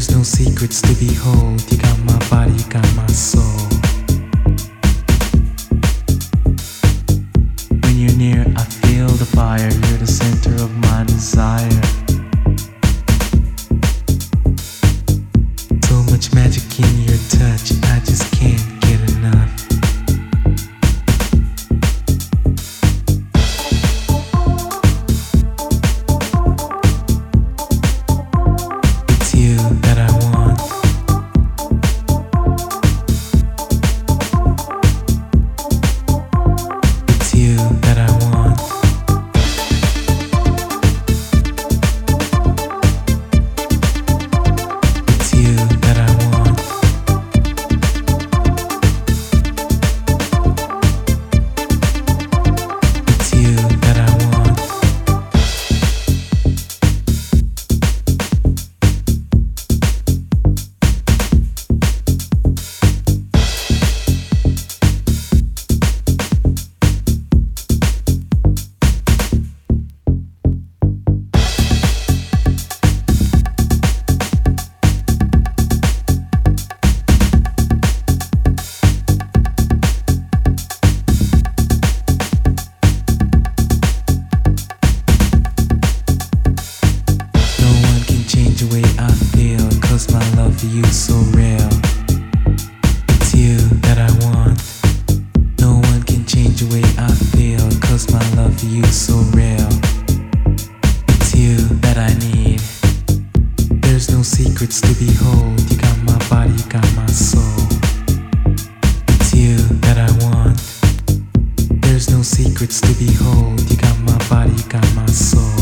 There's no secrets to behold. You got my body, you got my soul. When you're near, I feel the fire. You're the center of my desire. So much magic in your touch, I just can't get enough. It's you that I want. It's you that I want. It's you that I want. It's you that I want. No one can change the way I feel, 'cause my love for you is so real. It's you that I want. No one can change the way I feel, 'cause my love for you is so real. It's you that I need. There's no secrets to behold. You got my body, you got my soul. It's you that I want. There's no secrets to behold. You got my body, you got my soul.